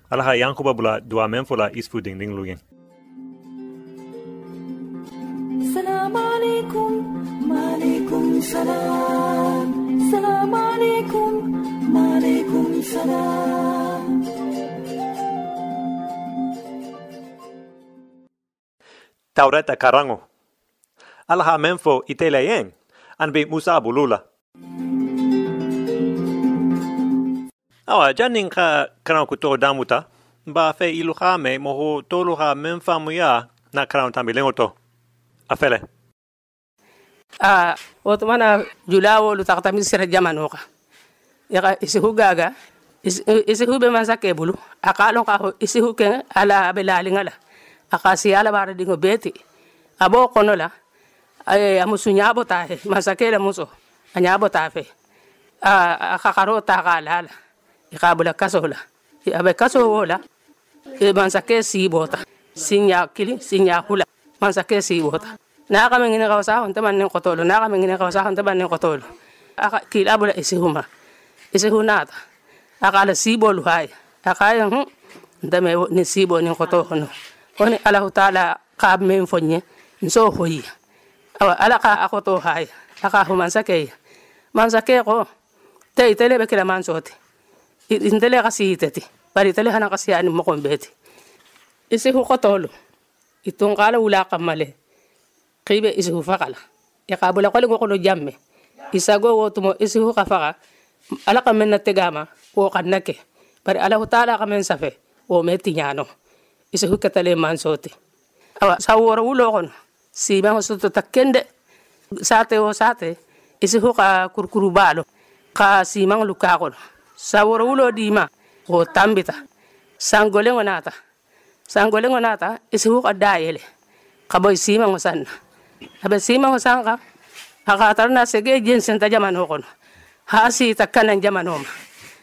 Alaha yankuba bula dua menfola isfu ding ding lugen. Salam alaikum, maalaikum salam. Salam alaikum, maalaikum salam. Taureta karango. Alaha menfo itelayen. Anbi Musa bulula. Awa janin ka karan kuto damuta. Ba fe iluha me moho toluha menfa muya na karan tambilengoto. Afele. Otumana julawo lutakta misira jamanoka. Yaka isihu gaga. Isihu be mansake bulu. Akalon ka isihu ken ala belalingala. Akasi ala bara dingo beti. Abo konola. Amusu nyabo tahe. Mansake la muso. Anyabo tafe. Akakaro takalala. Ikabula kasola. Abe kasola. Mansake si bota. Sinya kili, sinya hula. Mansake si bota. Na kami ngine kawasa honte mannen kotolo. Na kami ngine kawasa honte mannen kotolo. Kila bula isihuma. Isihunata. Akala si bolu hai. Akaya ndame ni si bo ni kotolo. Oni Allahu Taala kab men fonye. Nso hoyi. Ala ka akoto hai. Aka humansake. Mansake ko. Te itele bekila mansote. Intele kasi iteti. Bari itele hana kasi ani mokombeti. Isihu kotolo. Itong kala wala kamale. Kibe isihu fakala. Yakabula ko ko jamme. Isago wotumo isihu kafaka. Ala kamen na tegama wo kanake. Bari Allahu Taala kamen safe wo metinyano. Isihu katale mansote. Awa saworo wulo kono. Siba hosuto takende. Sate o sate. Isihu ka kurkuru balo. Ka simang luka kono. Saworo wulo dima o tambita. Sangolengo nata. Sangolengo nata isihu ka daele. Kaboy simang osan. Abe simang osan ka. Akatar na sege jensen ta jamano kono. Hasi takkanan jamano ma.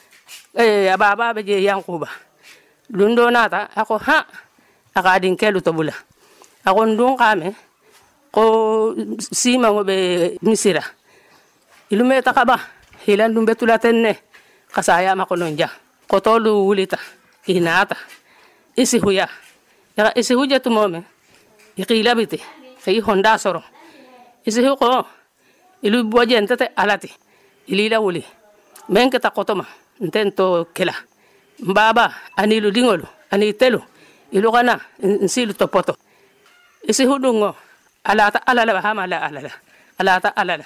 Ababa beje yankuba. Lundo nata ako ha. Akadin kelu to bula. Ako ndung kame ko simang be misira. Ilume takaba. Hilan lumbe tulatenne. Kasaya makononja. Kotolu wulita. Hinata. Isihuya. Yaka isihuja tumome. Ikilabiti. Kay honda soro. Isihu ko. Ilu buwaje entete alati. Ilila wuli. Menketa kotoma. Ntento kela. Mbaba. Anilu dingolo. Anitelu. Ilu kana. Nsilu topoto. Isihu dungo. Alata alala bahama ala alala. Alata alala.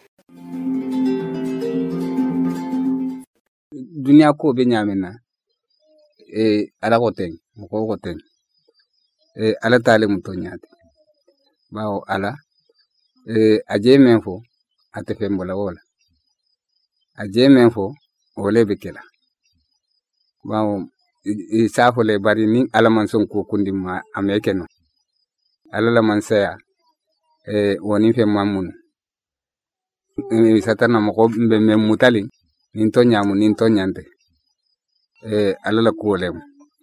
Dunia ko be nyamena ala goten ko goten ala tale mutonyate bawo ala aje menfo ate fembola wala aje menfo ole bekela bawo safo le bari ni ala man son ko kundi ma amekeno ala la man saya woni fe mamun satana mo ko be memutali ninto nyamu ninto nyante alala kuolem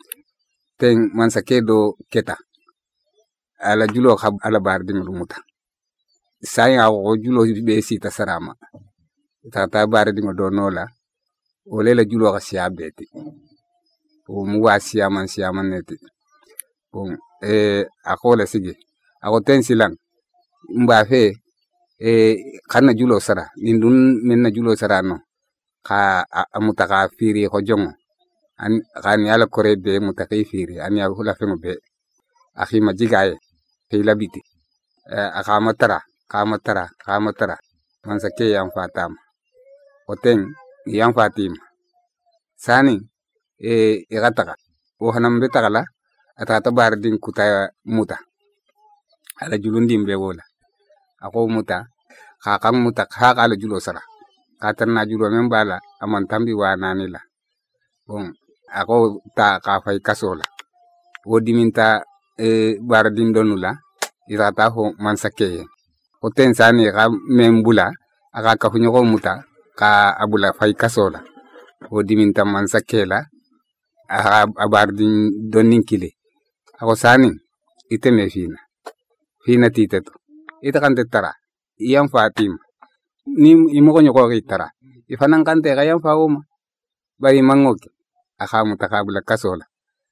ten mansake do keta ala julo khab ala bardi mulumuta saya o julo be sita sarama tata bardi mo do nola ole la julo ka siya beti o mu wasiya man neti bon akola sige ako ten silang mba fe kana julo sara nindun menna julo sara no ka amutaka firi ko jongo an kan yala kore be mutaka firi an ya hula fengo be akhi majigaye hila biti akamatara kamatara man sake yang fatam oteng yang fatim sani igataka o hanam betakala atata bardin kuta muta ala julundim be wola ako muta kakang muta ala julo sara katarna julo membala aman tambi wa nanila bon ako ta ka fay kasola wodi minta bardin donula irata ho mansake o tensani ga membula aka ka funyo ko muta ka abula fay kasola wodi minta mansakela a bardin doninkile ako sani iteme fina titeto ita kan tetara iyam fatim ni imoko nyoko kitara ifanang kante kayang fauma bari mangoki akamu takabula kasola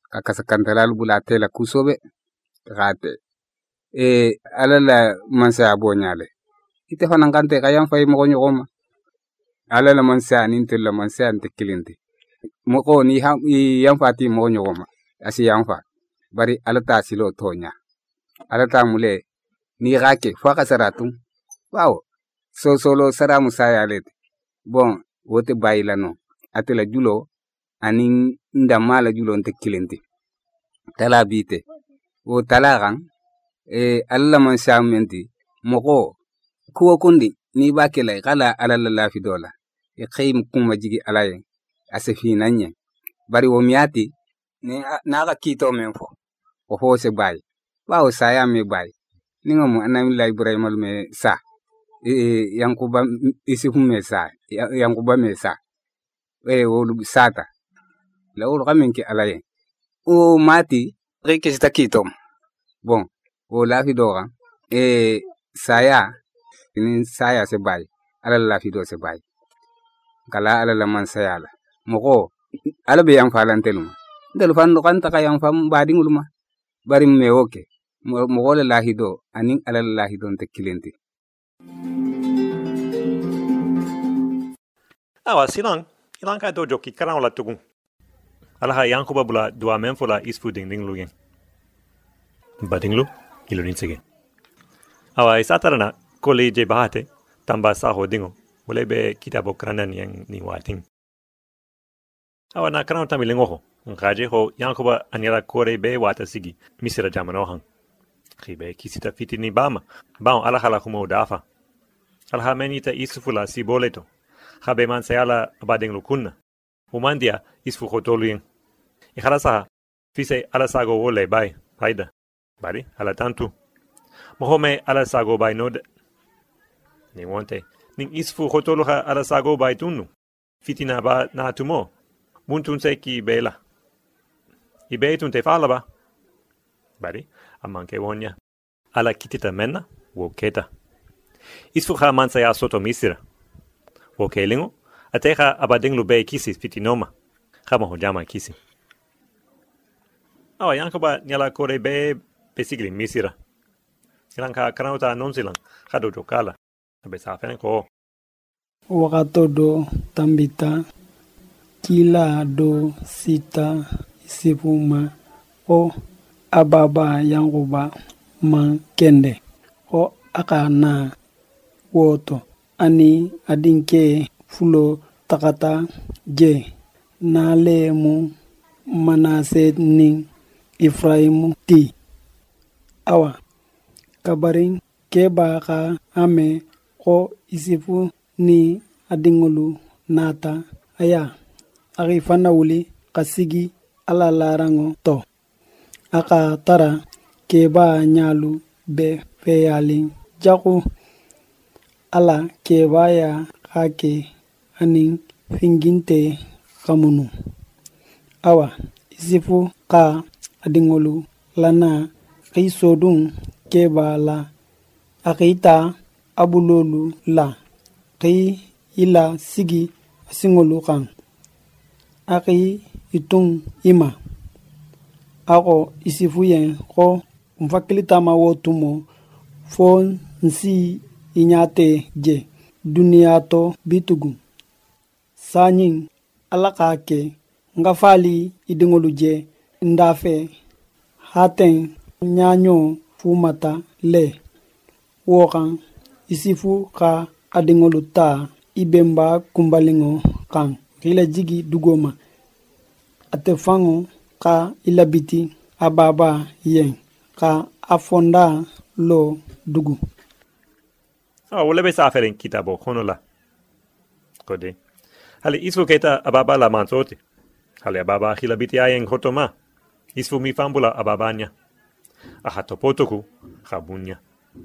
akasakantalalu bula tela kusobe rate alala mansa abonyale ite fana ngante kayam fay mo nyoma alala mansa nintella mansa ante kilindi mo ko ni yam fati mo nyoma asi yam fa bari alata silo tonya alata mule ni rake fa kasaratum wow solo saramu sayale bon wote bailano atela julo anin ndamala julo ante kilindi tala bite o talaran alla man samenti moko kuwa kundi ni bakela kala alala lafi dola khayim kuma jigi alaye asefi nanye bari wo miati ni naga kito menfo o ho se bay bawo saya me bay ninga mo anami la ibrahim me sa yankuba isi hume sa yankuba me sa wo sata la o ramenki alaye o mati reke sta kitom bon o lafi dora saya ini saya se bay ala lafi do se bay kala ala la man sayala moko ala be yang falanteluma ndel fando kanta ka yang fam badinguluma bari me oke mo la lahi do anin ala lahi do te kilenti awa silang ka dojo ki karang la tugun ala yankuba bula dua menfola isfu ding luyen badinglu ilunin sege awa isatarana koli je bahate tamba saho dingo ulebe kitabo kranan yang ni wating awa na karang tamilengo ho ngaje ho yankuba anyala kore be wata sigi misira jamano hang khibe kisita fitini bama baon ala hala kumo dafa ala menita isfula siboleto khabe man sayala badinglu kunna umandia isfu khotoluyen ikhalasa fise ala sago wole bay faida bari ala tantu mohome ala sago bay nod ni wonte ning isfu khotoluha ala sago bay tunu fitina ba na tumo muntun seki bela ibeitun te falaba bari amanke wonya ala kitita menna wo keta isfu kha mansa ya soto misira wo kelingo ateha abadinglu bay kisi fitinoma kama hojama kisi awa yankuba nyala kore be pesigli misira silanka kanauta nonsilang khado jokala abe safen ko wakato do tambita kila do sita isifuma o ababa yankuba man kende o akana woto ani adinke fulo takata je nalemu manase ning Ifraimu ti awa kabarin keba ka ame ko isifu ni adingulu nata aya arifana wuli kasigi ala larango to aka tara keba nyalu be feyalin jaku ala keba ya kake aning finginte kamunu awa isifu ka adingolu lana kaisodun keba la akita abulolu la kai ila sigi asingolu kan aki itun ima ako isifuyen ko mfakilita mawotumo fon nsi inyate je duniyato bitugu sanyin alakake ngafali idingolu je ndafe haten nyanyo fumata le wokan isifu ka adingolu ta ibemba kumbalingo kan ila jigi dugoma atefango ka ilabiti ababa yen ka afonda lo dugu wala be saferen kitabo konola kode hali isfu keta ababa la manzote hali ababa hilabiti ayen hotoma isfu mi fambula ababanya ahatopotoku khabunya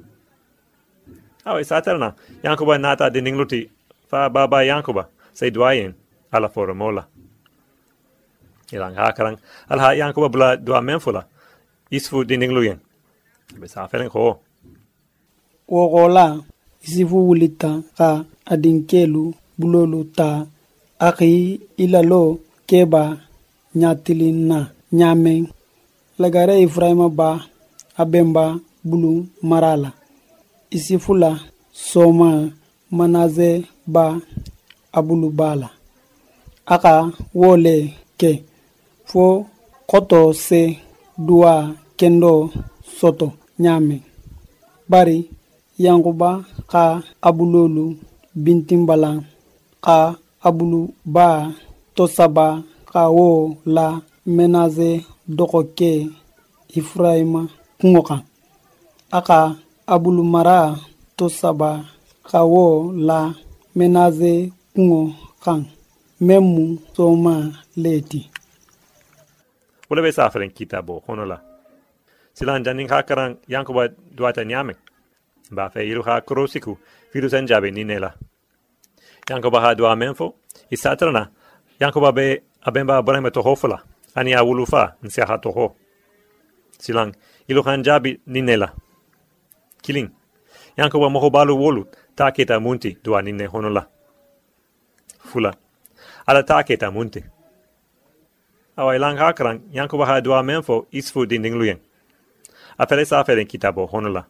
awe satarna yankuba nata diningluti fa baba yankuba say duayen ala formola ilang hakarang alha yankuba bula dua menfula isfu diningluyen be saferen ko wogola isifu wulita ka adinkelu bulolu ta aki ilalo keba nyatilina nyamen lagare Ibrahima ba abemba bulu marala isifula soma manaze ba abulu bala aka wole ke fo koto se dua kendo soto nyame bari yankuba ka abulolu bintimbala ka abulu ba tosaba ka wo la menaze dokoke Ibrahima kungoka aka abulu mara tosaba ka wo la menaze kungo kan memu soma leti wala be safaren kitabo hono la silan janin hakaran yankuba duata nyame ba fe iru ha krosiku firu senjabe ninela yankuba ha dua menfo isatrana yankuba be abemba Ibrahima to hofula ani awulufa nsia ha to ho silan ilu hanjabi ninela killing yankuba mohobalu wolu taketa munti dua ninne hono la fula ala taketa munti awa ilang hakaran yankuba ha dua menfo isfu dindingluyen afele saferen kitabo hono la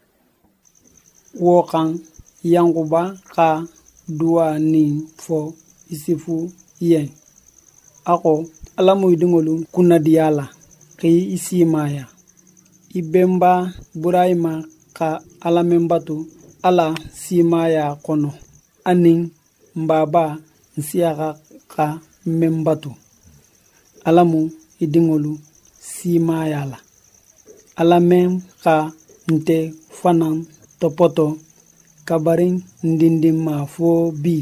wokan yankuba ka dua nin fo isifu yen ako alamu idingolu kuna diala ki isi maya ibemba Ibrahima ka alamembatu ala simaya kono anin mbaba nsiaka ka membatu alamu idingolu simaya la alamem ka nte fanan topoto kabarin ndindima fo bi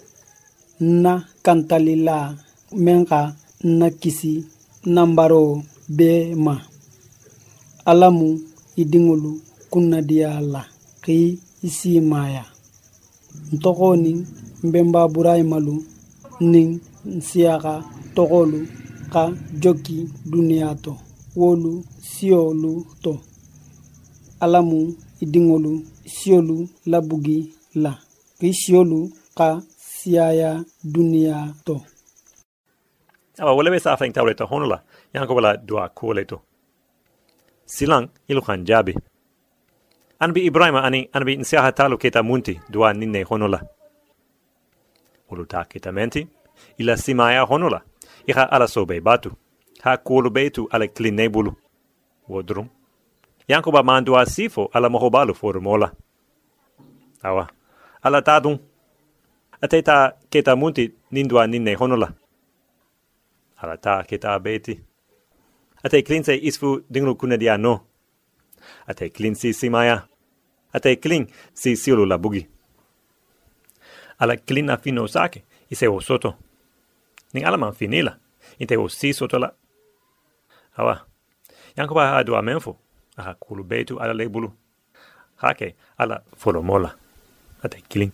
na kantalila menka na kisi nambaro be ma alamu idingolu kunadiya la ki isi maya ntokoni mbemba Ibrahima lu ning nsiaka tokolu ka joki duniyato wolu siolu to alamu idingolu siolu labugi la ki siolu ka siaya duniyato awa wala be safaren tawreta hono la yankuba la dua koleto silang ilu hanjabi anbi Ibrahima anbi nsiaha talu keta munti dua ninne hono la uluta keta menti ila simaya hono la iha ala sobe batu ha kulu betu ala kline bulu wodrum yankuba mandua sifo ala mohobalu forumola awa ala tadun ateta keta munti nindua ninne hono la ala ta keta beti ate klinse isfu dinglu kunadia no ate klinsi simaya ate klin si siulu la bugi ala klina fino sake ise o soto ning ala man finila inte o si soto la awa yankuba ha do amenfo aha kulu betu ala lebulu hake ala folomola ate klin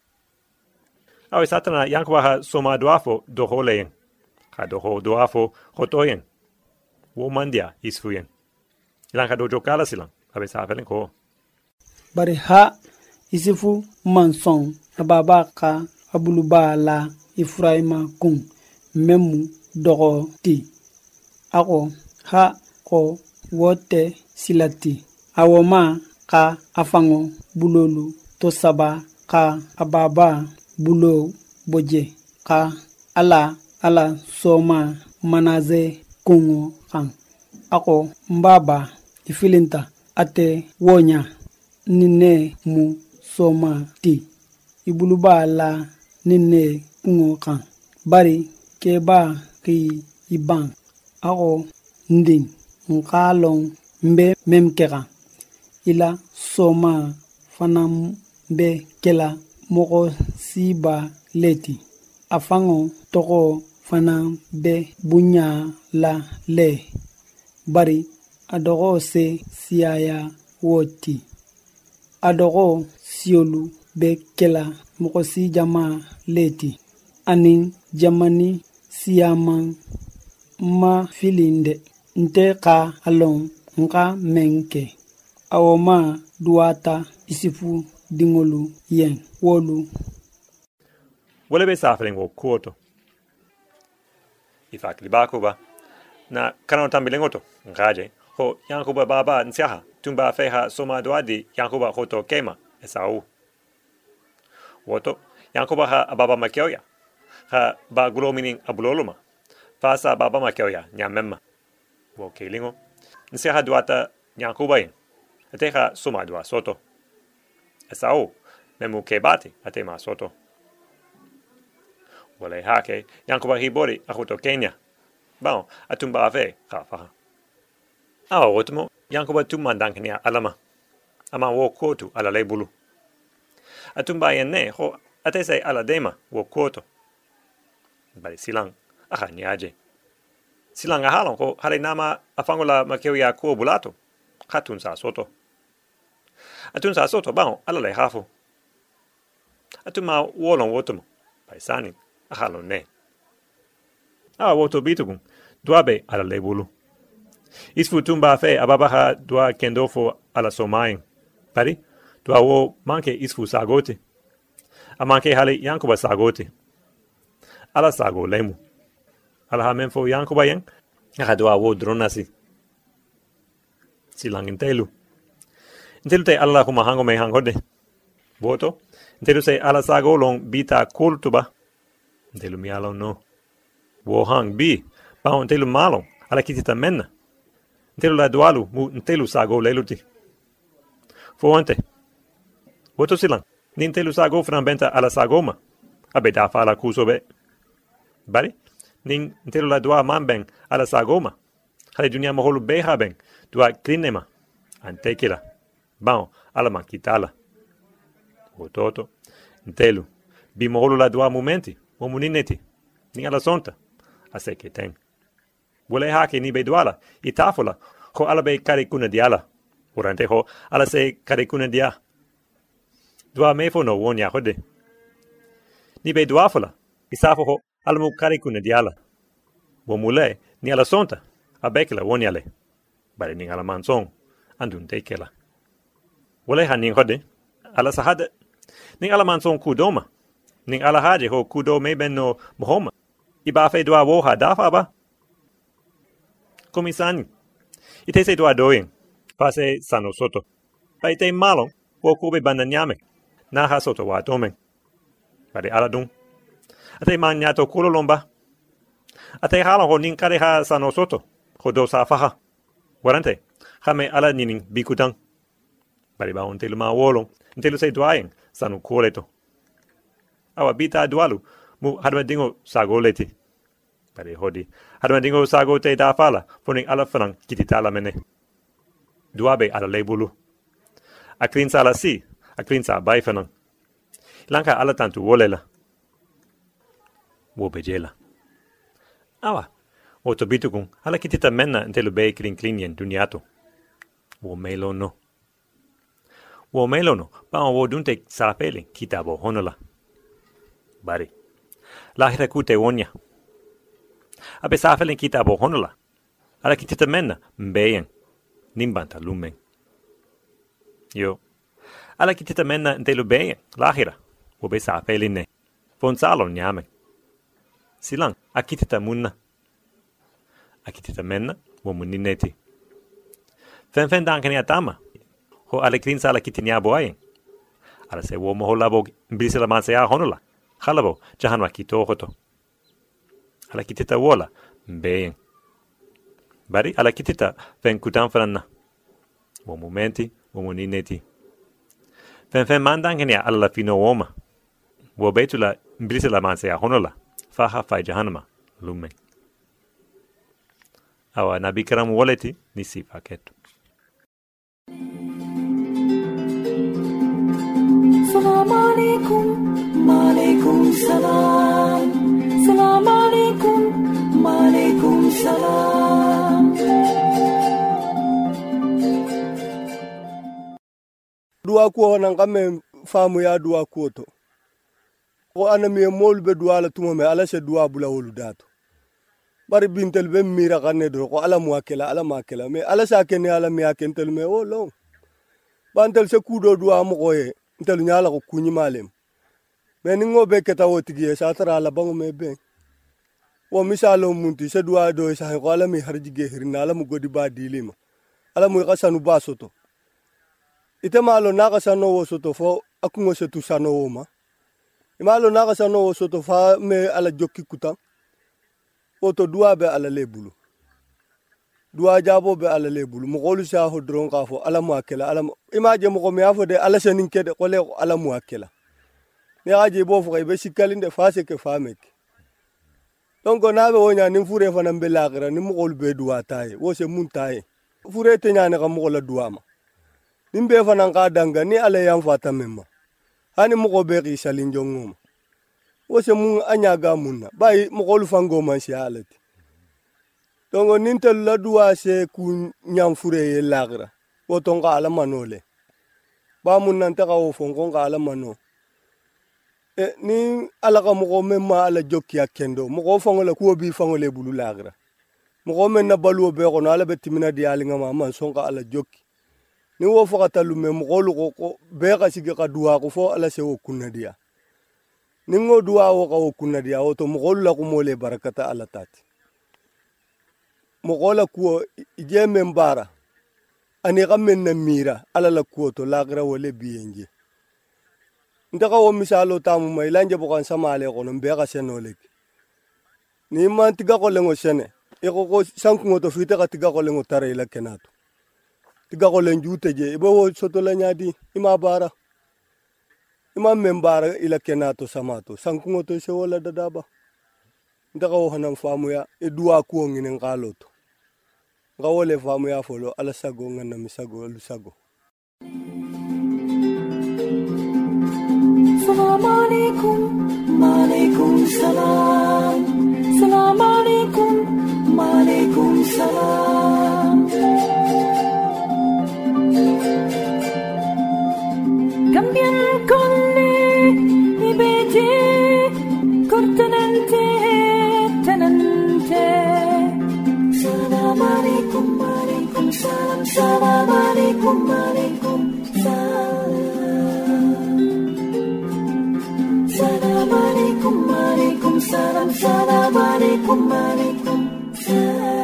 awa satana yankuba ha soma doafo do holeyen ha do ho doafo hotoyen wo mandia isfuyen ilan ka dojo kala silan abe safelen ko bari ha isifu manson ababa ka abuluba la Ibrahima kun memu dogo ti ako ha ko wote silati awoma ka afango bulolu to saba ka ababa bulo boje ka ala soma manaze kungo kan ako mbaba ifilinta ate wonya nine mu soma ti ibuluba la nine kungo kan bari keba ki iban ako nding nkalong mbe memkera ila soma fanam be kela moko siba leti afango toko fana be bunya la le bari adogo se siaya woti adogo siolu be kela mokosi jama leti anin jamani siyaman ma filinde nte ka alon nka menke awoma duata isifu dingolu yen wolu wala be safren go koto ifak libakuba na karao tambilengoto ngaje ho Yankuba baba nsiaha tumba feha soma doadi Yankuba hoto kema Esau woto Yankuba ha ababa makioya ha ba gulominin abuloluma fasa baba makioya nyamemma wo kelingo nsiaha duata Yankuba yin ateha soma doa soto Esau memu kebati atema soto wale hake Yankuba hibori ahuto Kenya Bon, atumba ave kafaha. Awa wotmo Yankuba tumandanknia alama. Ama wo kotu ala lebulu. Atumba yenne ho atese ala dema wo koto. Bari silang aha nyaje. Silang ahalon ho hare nama afangola makeo ya ko bulato. Katun sa soto. Atun sa soto bon ala le hafu. Atuma wolon wotmo. Paisani ahalon ne. Woto bitugun, duabe ala lebulu. Isfu tumba fe ababaha dua kendofo ala somain. Pari, dua wo manke isfu sagote. A manke hale Yankuba sagote. Ala sago lemu. Ala ha menfo Yankuba yen, aha dua wo dronasi. Silang intelu. Intelu te ala kuma hango me hangode. Voto, intelu se ala sago long bita kultuba. Intelu mi alon no. Wo hang bi, bao ntelu malon, ala kitita menna. Ntelu la dualu, mu ntelu sago leluti. Fo ante. Woto silang, ni ntelu sago franbenta ala sagoma. Abe da fa ala kuso be. Bari, ni ntelu la dua manben ala sagoma. Hale dunia moholu beha ben, dua klinema. Antekila. Bao, ala mankitala. Wototo, ntelu. Bi moholu la dua momenti, mo munineti. Ni ala sonta. Ase que ten. Wole hake ni be duala, itafola, ho ala be karikuna diala. Urante ho ala se karikuna dia. Dua mefo no wonya hode. Ni be duafola, isafo ho ala mu karikuna diala. Wo mule, ni ala sonta, abekela wonyale. Bari ni ala mansong, andun tekela. Wole ha ni hode, ala sahade. Ni ala mansong kudoma. Ni ala haje ho kudo meben no mohoma. Iba fe doa woha dafa ba? Komisani. Ite se doa doing. Pase sano soto. Pa ite malon, wo kube bandanyame. Naha soto wa tomen. Pade aladun. Ate manyato kulo lomba. Ate halon ho ninkare ha sano soto. Ho do safaha. Warante. Hame ala ninin bikutang. Pade ba untelu ma wolon. Intelu se doayen sano kuleto. Awa bita dualu. Mu hadmadingo sagoleti. Pare hodi. Hadmadingo sagote da fala. Foning ala fanang kititala mene. Duabe ala lebulu. Aklinsa ala si. Aklinsa bai fanang. Lanka ala tantu wolela. Wobejela. Awa. Woto bitukung. Ala kitita menna ntelu be klinyen duniato. Wo melo no. Wo melo no. Pa wo dunte sapele kitabo honola. Bari. Lahira kute wonya. Abe safelen kitabo honola. Ala kitita menna mbeyen. Nimbanta lumen. Yo. Ala kitita menna ntelu beyen. Lahira. Wobe safelen ne. Fonsalo nyame. Silang. Akitita munna. Akitita menna. Womunineti. Fen dankani atama. Ho ala krinsa ala kitinya boayen. Ala se wo moholabo mbrisela mansea honola. Halabo, jahanwa kito hoto. Ala kitita wola, mbeyen. Bari ala kitita fen kutan franna. Wo momenti, wo monineti. Fen mandangenia ala la fino woma. Wo betula mbrise la mansea honola. Faha fai jahanma, lumen. Awa nabikaram woleti nisi paketu. Salam alaikum, maalaikum salam. Salam alaikum, maalaikum salam. Dua ko nan kame famu ya dua ko to. Ko anami mol be dua la tuma me ala se dua bula wolu dato. Bari bintel be mira kanne do ko ala makela me ala sa ken ala mi akentel me o long. Bantel se kudo dua mo koye. Ntel nyala ko kunyi malem. Me ningo be keta wotigi sa tara ala bango me be. wo misalo munti se dua do sa ko ala mi harji ge hirna ala mu godi ba dilima ala mu kasanu ba soto ite malo na kasano wo soto fo akungo se tu sano wo ma imalo na kasano wo soto fa me ala jokki kuta oto dua be ala lebulu dua jabo be ala lebulu mo golu sa ho dron ka fo ala mu akela ala imaje mo ko me afo de ala senin kede ko le ala mu akela ne aje bo fo be sikalinde fa se ke famek donc na be wonya nim fure fa nambe lagra nim mo be dua tay wo se mun tay fure te nyane ka mo la dua ma nim be fa nan ka danga ni ala yam fata memma hani mo ko be ri salin jongum wo se mun anya ga munna bay mo ko lu fango man si alati donc nintel la dua se ku nyam fure ye lagra wo tonga ala manole ba mun nan ta ka wo fongo ga ala mano ni ala ka mo memma ala jokki akendo mo ko fongo la ko bi fongo le bulu lagra mo ko men na balu be ko na ala betimina di ali ngama man songa ala jokki ni wo fo ka talu me mo ko be ka sigi ka dua ko fo ala se wo kunna dia ni ngo dua wo ka wo kunna dia o to mo ko la ko mo le barakata ala tati mo ko la ko je membara ani ka men na mira ala la ko to lagra wo le bienje ndaka wo misalo tamu mai lanje bokan samale ko no mbeka senolek ni man tiga ko lengo sene e ko sanku ngoto fite ka tiga ko lengo tare la kenato tiga ko len jute je ibo wo soto la nyadi ima bara ima membara ila kenato samato sanku ngoto se wala dadaba ndaka wo hanan famu ya e duwa ko nginen kaloto ngawole famu ya folo ala sago ngana misago lu sago Salam alaikum, maalaikum salam. Salam alaikum, maalaikum salam. Cambian colle I beje cortenante tenante. Salam alaikum, maalaikum salam. Salam alaikum, maalaikum salam. Salam alaikum, maalaikum salam. Salam alaikum, maalaikum salam.